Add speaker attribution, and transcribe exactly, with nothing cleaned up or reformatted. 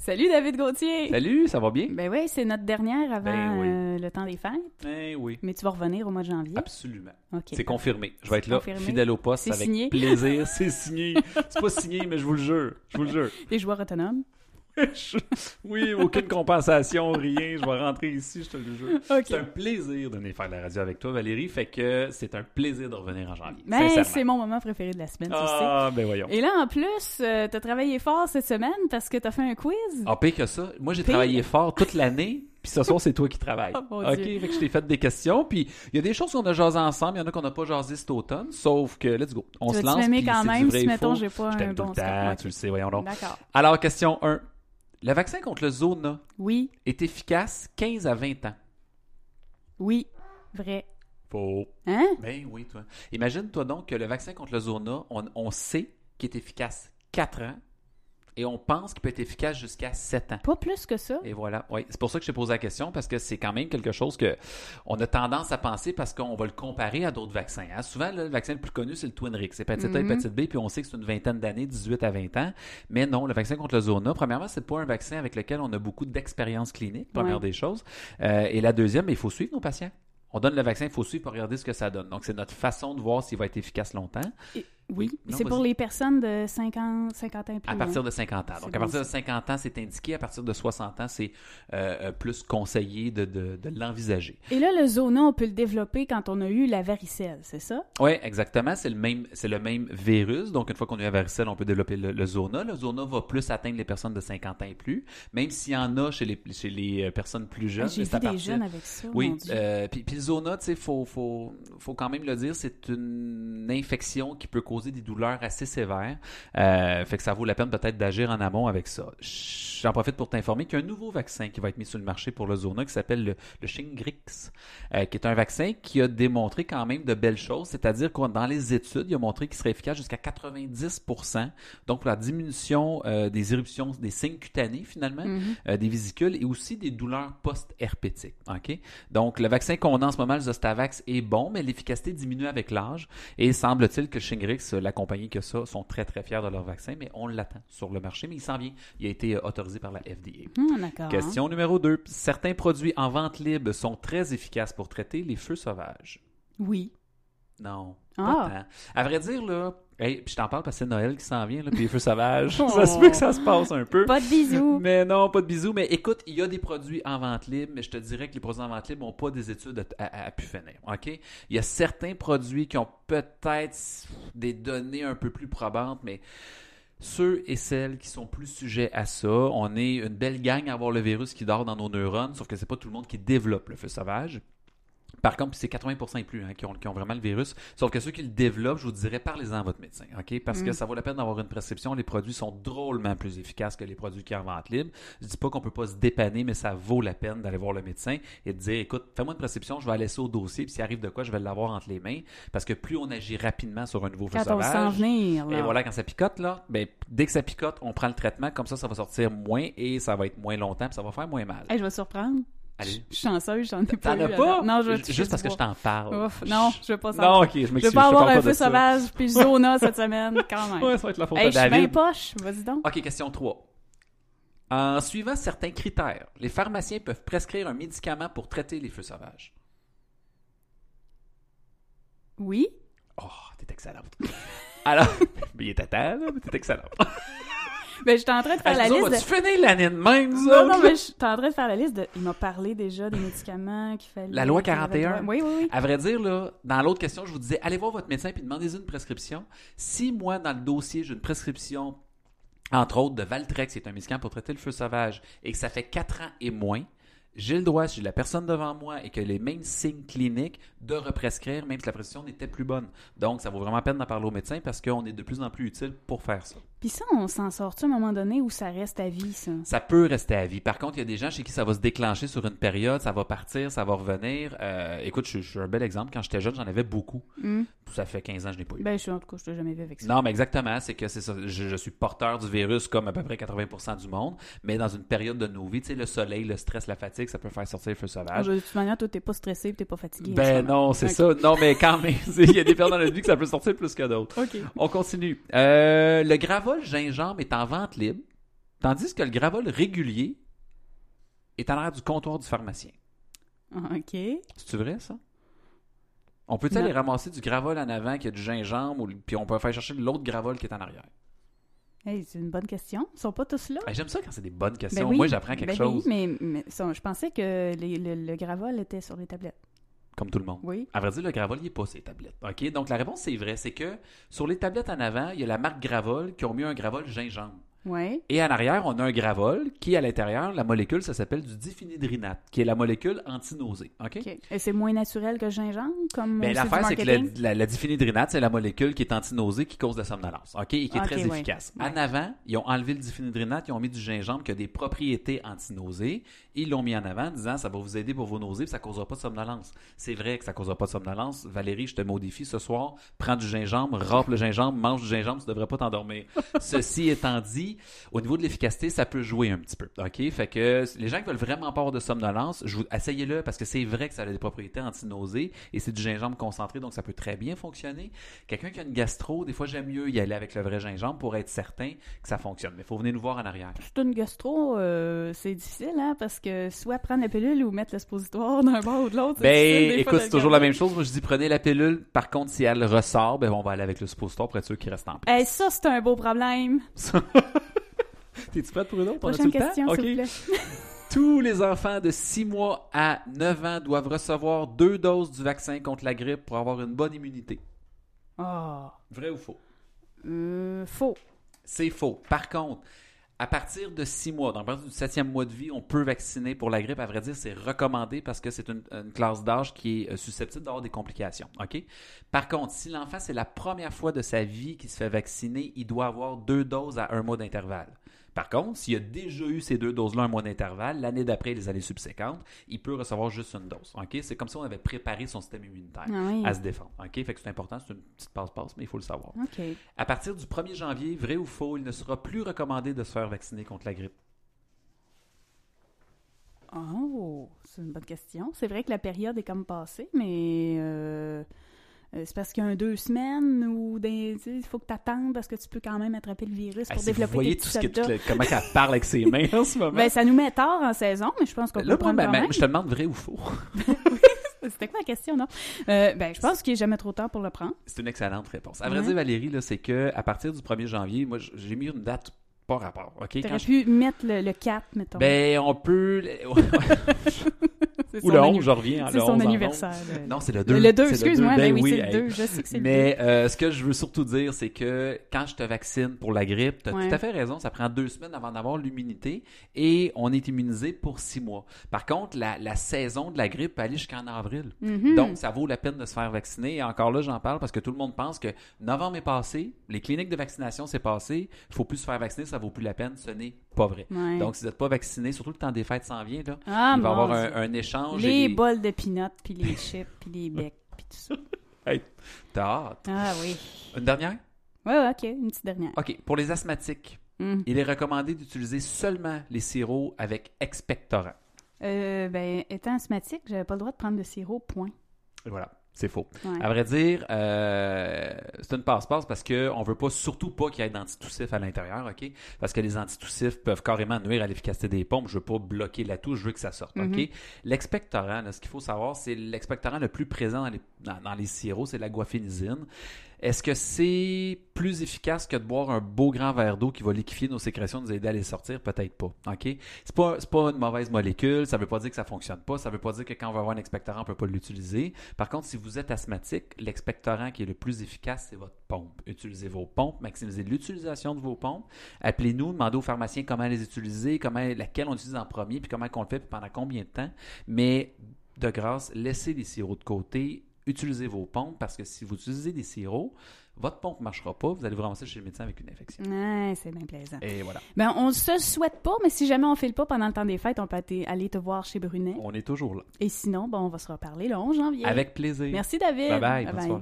Speaker 1: Salut David Gauthier!
Speaker 2: Salut, ça va bien?
Speaker 1: Ben oui, c'est notre dernière avant
Speaker 2: Ben oui.
Speaker 1: euh, le temps des fêtes.
Speaker 2: Ben oui.
Speaker 1: Mais tu vas revenir au mois de janvier.
Speaker 2: Absolument.
Speaker 1: OK.
Speaker 2: C'est confirmé. Je vais être
Speaker 1: C'est
Speaker 2: là,
Speaker 1: confirmé.
Speaker 2: fidèle au poste,
Speaker 1: C'est
Speaker 2: avec
Speaker 1: signé.
Speaker 2: plaisir. C'est signé. C'est pas signé, mais je vous le jure. Je vous le jure.
Speaker 1: Les joueurs autonomes.
Speaker 2: Je- Oui, aucune compensation, rien. Je vais rentrer ici, je te le jure.
Speaker 1: OK.
Speaker 2: C'est un plaisir de venir faire de la radio avec toi, Valérie. Fait que c'est un plaisir de revenir en janvier.
Speaker 1: Ben,
Speaker 2: sincèrement.
Speaker 1: c'est mon moment préféré de la semaine, tu sais.
Speaker 2: Ah, ben voyons.
Speaker 1: Et là, en plus, euh, t'as travaillé fort cette semaine parce que t'as fait un quiz.
Speaker 2: Ah, pire que ça. Moi, j'ai
Speaker 1: Pire?
Speaker 2: travaillé fort toute l'année, puis ce soir, c'est toi qui travailles.
Speaker 1: Oh, mon
Speaker 2: OK,
Speaker 1: Dieu.
Speaker 2: fait que je t'ai fait des questions, puis il y a des choses qu'on a jasé ensemble, il y en a qu'on n'a pas jasé cet automne, sauf que, let's go, on
Speaker 1: Tu
Speaker 2: se
Speaker 1: vas-tu
Speaker 2: lance,
Speaker 1: m'aimer
Speaker 2: puis
Speaker 1: quand
Speaker 2: c'est
Speaker 1: même
Speaker 2: du vrai
Speaker 1: si,
Speaker 2: et
Speaker 1: mettons,
Speaker 2: faux.
Speaker 1: j'ai pas
Speaker 2: Je
Speaker 1: un
Speaker 2: t'aime tout
Speaker 1: bon
Speaker 2: le temps,
Speaker 1: score?
Speaker 2: tu le sais, voyons donc.
Speaker 1: D'accord.
Speaker 2: Alors, question un. Le vaccin contre le zona
Speaker 1: Oui,
Speaker 2: est efficace quinze à vingt ans.
Speaker 1: oui, vrai.
Speaker 2: Faux.
Speaker 1: Hein?
Speaker 2: Ben oui, toi. Imagine-toi donc que le vaccin contre le zona, on, on sait qu'il est efficace quatre ans, et on pense qu'il peut être efficace jusqu'à sept ans.
Speaker 1: Pas plus que ça.
Speaker 2: Et voilà, oui. C'est pour ça que je t'ai posé la question, parce que c'est quand même quelque chose que on a tendance à penser parce qu'on va le comparer à d'autres vaccins. Hein. Souvent, là, le vaccin le plus connu, c'est le Twinrix. C'est hépatite A,
Speaker 1: Mhm.
Speaker 2: hépatite B, puis on sait que c'est une vingtaine d'années, dix-huit à vingt ans. Mais non, le vaccin contre le zona, premièrement, c'est pas un vaccin avec lequel on a beaucoup d'expérience clinique, première
Speaker 1: Ouais.
Speaker 2: des choses. Euh, et la deuxième, il faut suivre nos patients. On donne le vaccin, il faut suivre pour regarder ce que ça donne. Donc, c'est notre façon de voir s'il va être efficace longtemps.
Speaker 1: Et- oui,
Speaker 2: Non,
Speaker 1: c'est pour
Speaker 2: vas-y.
Speaker 1: les personnes de cinquante, cinquante ans et plus.
Speaker 2: À partir
Speaker 1: hein.
Speaker 2: de cinquante ans.
Speaker 1: C'est
Speaker 2: Donc, à
Speaker 1: bon,
Speaker 2: partir de
Speaker 1: ça.
Speaker 2: cinquante ans, c'est indiqué. À partir de soixante ans, c'est euh, euh, plus conseillé de, de, de l'envisager.
Speaker 1: Et là, le zona, on peut le développer quand on a eu la varicelle, c'est ça?
Speaker 2: Oui, exactement. C'est le même, c'est le même virus. Donc, une fois qu'on a eu la varicelle, on peut développer le, le zona. Le zona va plus atteindre les personnes de cinquante ans et plus, même s'il y en a chez les, chez les euh, personnes plus jeunes.
Speaker 1: J'ai
Speaker 2: mais
Speaker 1: vu
Speaker 2: c'est à
Speaker 1: des
Speaker 2: partir-
Speaker 1: jeunes avec ça, mon
Speaker 2: Oui,
Speaker 1: Dieu.
Speaker 2: euh, puis, puis le zona, tu sais, faut, faut, faut quand même le dire, c'est une infection qui peut causer des douleurs assez sévères. Euh, fait que ça vaut la peine peut-être d'agir en amont avec ça. J'en profite pour t'informer qu'il y a un nouveau vaccin qui va être mis sur le marché pour le zona qui s'appelle le, le Shingrix, euh, qui est un vaccin qui a démontré quand même de belles choses, c'est-à-dire que dans les études, il a montré qu'il serait efficace jusqu'à quatre-vingt-dix pour cent, donc pour la diminution euh, des éruptions, des signes cutanés finalement,
Speaker 1: Mhm.
Speaker 2: euh, des vésicules et aussi des douleurs post-herpétiques. OK? Donc, le vaccin qu'on a en ce moment, le Zostavax, est bon, mais l'efficacité diminue avec l'âge. Et semble-t-il que Shingrix, euh, la compagnie que ça, sont très, très fiers de leur vaccin, mais on l'attend sur le marché, mais il s'en vient. Il a été euh, autorisé par la F D A.
Speaker 1: Hum, d'accord.
Speaker 2: Question numéro deux. Certains produits en vente libre sont très efficaces pour traiter les feux sauvages.
Speaker 1: Oui.
Speaker 2: Non,
Speaker 1: Ah.
Speaker 2: pas tant. À vrai dire, là, hey, puis je t'en parle parce que c'est Noël qui s'en vient, là, puis les feux sauvages,
Speaker 1: Oh.
Speaker 2: ça se peut que ça se passe un peu.
Speaker 1: Pas de bisous.
Speaker 2: Mais non, pas de bisous. Mais écoute, il y a des produits en vente libre, mais je te dirais que les produits en vente libre n'ont pas des études à, à, à pu finir. OK? Il y a certains produits qui ont peut-être des données un peu plus probantes, mais ceux et celles qui sont plus sujets à ça, on est une belle gang à avoir le virus qui dort dans nos neurones, sauf que c'est pas tout le monde qui développe le feu sauvage. Par contre, c'est quatre-vingts pour cent et plus hein, qui, ont, qui ont vraiment le virus. Sauf que ceux qui le développent, je vous dirais, parlez-en à votre médecin. OK? Parce
Speaker 1: Mm.
Speaker 2: que ça vaut la peine d'avoir une prescription. Les produits sont drôlement plus efficaces que les produits qui sont en vente libre. Je dis pas qu'on peut pas se dépanner, mais ça vaut la peine d'aller voir le médecin et de dire, écoute, fais-moi une prescription, je vais la laisser au dossier, puis s'il arrive de quoi, je vais l'avoir entre les mains. Parce que plus on agit rapidement sur un nouveau feu
Speaker 1: Quand on le sent
Speaker 2: sauvage,
Speaker 1: venir, là.
Speaker 2: et voilà, quand ça picote, là, ben, dès que ça picote, on prend le traitement. Comme ça, ça va sortir moins et ça va être moins longtemps, puis ça va faire moins mal.
Speaker 1: Hey, je vais te surprendre.
Speaker 2: Allez.
Speaker 1: Je suis chanceuse, j'en ai pas
Speaker 2: T'en
Speaker 1: eu.
Speaker 2: as
Speaker 1: à
Speaker 2: pas?
Speaker 1: date. Non, je vais te
Speaker 2: Juste
Speaker 1: toucher
Speaker 2: parce
Speaker 1: du
Speaker 2: que je
Speaker 1: bois.
Speaker 2: t'en parle.
Speaker 1: Ouf, non, je veux pas ça.
Speaker 2: Non, ok, je
Speaker 1: Je
Speaker 2: m'excuse.
Speaker 1: veux pas
Speaker 2: je
Speaker 1: avoir
Speaker 2: parle
Speaker 1: un
Speaker 2: de
Speaker 1: feu
Speaker 2: ça.
Speaker 1: sauvage puis zona cette semaine, quand même.
Speaker 2: Ouais, ça va être la faute
Speaker 1: Hey,
Speaker 2: à
Speaker 1: je suis bien
Speaker 2: David.
Speaker 1: poche, vas-y donc.
Speaker 2: OK, question trois. En suivant certains critères, les pharmaciens peuvent prescrire un médicament pour traiter les feux sauvages.
Speaker 1: Oui?
Speaker 2: Oh, t'es excellente. Alors, mais il est à temps, là, mais t'es excellente.
Speaker 1: Ben, j'étais en train de faire la
Speaker 2: Nous autres,
Speaker 1: liste de...
Speaker 2: vas-tu finir l'année de même, nous
Speaker 1: Non,
Speaker 2: autres,
Speaker 1: non,
Speaker 2: là?
Speaker 1: mais j'étais en train de faire la liste de... Il m'a parlé déjà des médicaments qu'il fallait...
Speaker 2: La loi
Speaker 1: qu'il avait
Speaker 2: quarante et un.
Speaker 1: droit- Oui, oui, oui.
Speaker 2: À vrai dire, là, dans l'autre question, je vous disais, allez voir votre médecin puis demandez-y une prescription. Si moi, dans le dossier, j'ai une prescription, entre autres, de Valtrex, qui est un médicament pour traiter le feu sauvage, et que ça fait quatre ans et moins, j'ai le droit, si j'ai la personne devant moi et que les mêmes signes cliniques, de represcrire, même si la prescription n'était plus bonne. Donc, ça vaut vraiment la peine d'en parler au médecin parce qu'on est de plus en plus utile pour faire ça.
Speaker 1: Puis ça, on s'en sort-tu à un moment donné où ça reste à vie, ça?
Speaker 2: Ça peut rester à vie. Par contre, il y a des gens chez qui ça va se déclencher sur une période, ça va partir, ça va revenir. Euh, écoute, je, je suis un bel exemple. Quand j'étais jeune, j'en avais beaucoup.
Speaker 1: Hmm.
Speaker 2: Ça fait quinze ans que je n'ai pas eu.
Speaker 1: Ben, je suis en tout cas, je t'ai jamais vu avec ça.
Speaker 2: Non, mais exactement, c'est que c'est ça. Je, je suis porteur du virus comme à peu près quatre-vingts pour cent du monde, mais dans une période de nos vies, tu sais, le soleil, le stress, la fatigue, ça peut faire sortir le feu
Speaker 1: Ah,
Speaker 2: sauvage.
Speaker 1: ben, de toute manière, toi, t'es pas stressé et t'es pas fatigué. en ce
Speaker 2: Ben
Speaker 1: moment.
Speaker 2: non, c'est
Speaker 1: Ok.
Speaker 2: ça. Non, mais quand même, il y a des périodes dans notre vie que ça peut sortir plus que d'autres.
Speaker 1: OK.
Speaker 2: On continue. Euh, le gravol gingembre est en vente libre. Tandis que le Gravol régulier est en arrière du comptoir du pharmacien.
Speaker 1: OK.
Speaker 2: C'est-tu vrai, ça? On peut-tu
Speaker 1: Non.
Speaker 2: aller ramasser du Gravol en avant qui a du gingembre, ou, puis on peut faire chercher l'autre Gravol qui est en arrière?
Speaker 1: Hey, c'est une bonne question. Ils sont pas tous là?
Speaker 2: Ben, j'aime ça quand c'est des bonnes questions.
Speaker 1: Ben oui.
Speaker 2: Moi, j'apprends quelque
Speaker 1: Ben
Speaker 2: chose,
Speaker 1: oui, mais, mais ça, je pensais que les- le, le Gravol était sur les tablettes.
Speaker 2: comme tout le monde.
Speaker 1: Oui.
Speaker 2: À vrai dire, le Gravol, il n'est pas sur les tablettes. OK? Donc, la réponse, c'est vrai. C'est que sur les tablettes en avant, il y a la marque Gravol qui ont mis un Gravol gingembre.
Speaker 1: Oui.
Speaker 2: Et en arrière, on a un Gravol qui, à l'intérieur, la molécule, ça s'appelle du diphénhydrinate, qui est la molécule anti-nausée. OK?
Speaker 1: OK. Et c'est moins naturel que le gingembre? Comme
Speaker 2: Ben,
Speaker 1: c'est
Speaker 2: l'affaire,
Speaker 1: du
Speaker 2: c'est que
Speaker 1: marketing?
Speaker 2: la, la, la diphénhydrinate, c'est la molécule qui est anti-nausée qui cause la somnolence, OK? Et qui est
Speaker 1: OK,
Speaker 2: très
Speaker 1: ouais.
Speaker 2: efficace.
Speaker 1: Ouais.
Speaker 2: En avant, ils ont enlevé le diphénhydrinate, ils ont mis du gingembre qui a des propriétés anti-nausées. Ils l'ont mis en avant en disant ça va vous aider pour vos nausées, puis ça ne causera pas de somnolence. C'est vrai que ça ne causera pas de somnolence. Valérie, je te modifie ce soir. Prends du gingembre, râpe le gingembre, mange du gingembre, tu ne devrais pas t'endormir. Ceci étant dit, au niveau de l'efficacité, ça peut jouer un petit peu. OK? Fait que les gens qui veulent vraiment pas avoir de somnolence, je vous, essayez-le parce que c'est vrai que ça a des propriétés anti-nausées et c'est du gingembre concentré, donc ça peut très bien fonctionner. Quelqu'un qui a une gastro, des fois, j'aime mieux y aller avec le vrai gingembre pour être certain que ça fonctionne. Mais il faut venir nous voir en arrière.
Speaker 1: C'est une gastro, euh, c'est difficile, hein, parce que soit prendre la pilule ou mettre le suppositoire d'un bord ou de l'autre. c'est difficile,
Speaker 2: Ben,
Speaker 1: des fois,
Speaker 2: écoute,
Speaker 1: de
Speaker 2: c'est toujours la
Speaker 1: garder.
Speaker 2: même chose. Moi, je dis prenez la pilule. Par contre, si elle ressort, ben, on va aller avec le suppositoire pour être sûr qu'il reste en place.
Speaker 1: Hey, ça, c'est un beau problème.
Speaker 2: T'es-tu prête pour une autre? On a-tu
Speaker 1: Prochaine
Speaker 2: le temps?
Speaker 1: question,
Speaker 2: OK.
Speaker 1: s'il vous plaît.
Speaker 2: Tous les enfants de six mois à neuf ans doivent recevoir deux doses du vaccin contre la grippe pour avoir une bonne immunité.
Speaker 1: Oh.
Speaker 2: Vrai ou faux?
Speaker 1: Euh, faux.
Speaker 2: C'est faux. Par contre, à partir de six mois, donc à partir du septième mois de vie, on peut vacciner pour la grippe. À vrai dire, c'est recommandé parce que c'est une, une classe d'âge qui est euh, susceptible d'avoir des complications. OK? Par contre, si l'enfant, c'est la première fois de sa vie qu'il se fait vacciner, il doit avoir deux doses à un mois d'intervalle. Par contre, s'il a déjà eu ces deux doses-là un mois d'intervalle, l'année d'après, les années subséquentes, il peut recevoir juste une dose. OK? C'est comme si on avait préparé son système immunitaire
Speaker 1: Ah oui.
Speaker 2: à se défendre. OK? Fait que c'est important, c'est une petite passe-passe, mais il faut le savoir.
Speaker 1: OK.
Speaker 2: À partir du premier janvier, vrai ou faux, il ne sera plus recommandé de se faire vacciner contre la grippe.
Speaker 1: Oh, c'est une bonne question. C'est vrai que la période est comme passée, mais euh, euh, c'est parce qu'il y a un deux semaines ou des, tu sais, il faut que tu attendes parce que tu peux quand même attraper le virus
Speaker 2: Ah,
Speaker 1: pour
Speaker 2: si vous
Speaker 1: développer
Speaker 2: voyez
Speaker 1: tes
Speaker 2: tout
Speaker 1: petits
Speaker 2: ce que,
Speaker 1: soldats.
Speaker 2: tout le- comment elle parle avec ses mains en ce moment.
Speaker 1: Ben, ça nous met tard en saison, mais je pense qu'on peut
Speaker 2: Là,
Speaker 1: le prendre
Speaker 2: ben,
Speaker 1: quand
Speaker 2: ben,
Speaker 1: même.
Speaker 2: je te demande vrai ou faux.
Speaker 1: C'était quoi la question, non? Euh, ben, je pense qu'il n'est jamais trop tard pour le prendre.
Speaker 2: C'est une excellente réponse. À vrai
Speaker 1: Ouais.
Speaker 2: dire, Valérie, là, c'est que à partir du premier janvier, moi, j'ai mis une date pas rapport. OK?
Speaker 1: Tu
Speaker 2: Quand
Speaker 1: aurais
Speaker 2: je-
Speaker 1: pu mettre le, le quatre, mettons.
Speaker 2: Ben, on peut.
Speaker 1: c'est
Speaker 2: Ou
Speaker 1: son
Speaker 2: le
Speaker 1: anniv-
Speaker 2: onze, je reviens.
Speaker 1: C'est
Speaker 2: le
Speaker 1: son
Speaker 2: onze en
Speaker 1: anniversaire.
Speaker 2: onze.
Speaker 1: le-
Speaker 2: Non, c'est le deux.
Speaker 1: Le, le deux,
Speaker 2: C'est
Speaker 1: excuse-moi. Ben, oui,
Speaker 2: oui,
Speaker 1: c'est le
Speaker 2: hey.
Speaker 1: deux. Je sais que c'est le deux.
Speaker 2: Mais euh, ce que je veux surtout dire, c'est que quand je te vaccine pour la grippe, tu as
Speaker 1: Ouais.
Speaker 2: tout à fait raison, ça prend deux semaines avant d'avoir l'immunité et on est immunisé pour six mois. Par contre, la, la saison de la grippe peut aller jusqu'en avril.
Speaker 1: Mhm.
Speaker 2: Donc, ça vaut la peine de se faire vacciner. Et encore là, j'en parle parce que tout le monde pense que novembre est passé, les cliniques de vaccination, c'est passé, il ne faut plus se faire vacciner, ça vaut plus la peine. Ce n'est pas vrai.
Speaker 1: Ouais.
Speaker 2: Donc, si vous n'êtes pas vacciné, surtout le temps des fêtes s'en vient, là,
Speaker 1: Ah,
Speaker 2: il va y
Speaker 1: mon
Speaker 2: avoir un,
Speaker 1: Dieu.
Speaker 2: un échange.
Speaker 1: Les
Speaker 2: et des-
Speaker 1: bols de peanuts, puis les chips, puis les becs, puis tout ça.
Speaker 2: Hey, t'as hâte.
Speaker 1: Ah oui.
Speaker 2: Une dernière?
Speaker 1: Ouais, ouais, OK. Une petite dernière.
Speaker 2: OK. Pour les asthmatiques,
Speaker 1: Hmm.
Speaker 2: il est recommandé d'utiliser seulement les sirops avec expectorant.
Speaker 1: Euh, ben, étant asthmatique, j'avais pas le droit de prendre de sirop, point.
Speaker 2: Et voilà, c'est faux.
Speaker 1: Ouais.
Speaker 2: À vrai dire, euh, c'est une passe-passe parce qu'on ne veut pas, surtout pas qu'il y ait d'antitoussifs à l'intérieur, OK? Parce que les antitoussifs peuvent carrément nuire à l'efficacité des pompes. Je ne veux pas bloquer la touche, je veux que ça sorte, OK?
Speaker 1: Mhm.
Speaker 2: L'expectorant, là, ce qu'il faut savoir, c'est l'expectorant le plus présent dans les, dans, dans les sirops, c'est la guafénisine. Est-ce que c'est plus efficace que de boire un beau grand verre d'eau qui va liquéfier nos sécrétions, nous aider à les sortir? Peut-être pas. OK? C'est pas, c'est pas une mauvaise molécule. Ça veut pas dire que ça fonctionne pas. Ça veut pas dire que quand on va avoir un expectorant, on peut pas l'utiliser. Par contre, si vous êtes asthmatique, l'expectorant qui est le plus efficace, c'est votre pompe. Utilisez vos pompes, maximisez l'utilisation de vos pompes. Appelez-nous, demandez aux pharmaciens comment les utiliser, comment, laquelle on utilise en premier, puis comment on le fait, puis pendant combien de temps. Mais de grâce, laissez les sirops de côté. Utilisez vos pompes parce que si vous utilisez des sirops, votre pompe ne marchera pas. Vous allez vous ramasser chez le médecin avec une infection.
Speaker 1: Ouais, c'est bien plaisant.
Speaker 2: Et voilà.
Speaker 1: Ben, on se le souhaite pas, mais si jamais on fait le pas pendant le temps des fêtes, on peut aller- aller te voir chez Brunet.
Speaker 2: On est toujours là.
Speaker 1: Et sinon, ben, on va se reparler le onze janvier.
Speaker 2: Avec plaisir.
Speaker 1: Merci, David.
Speaker 2: Bye bye. Bonne soirée.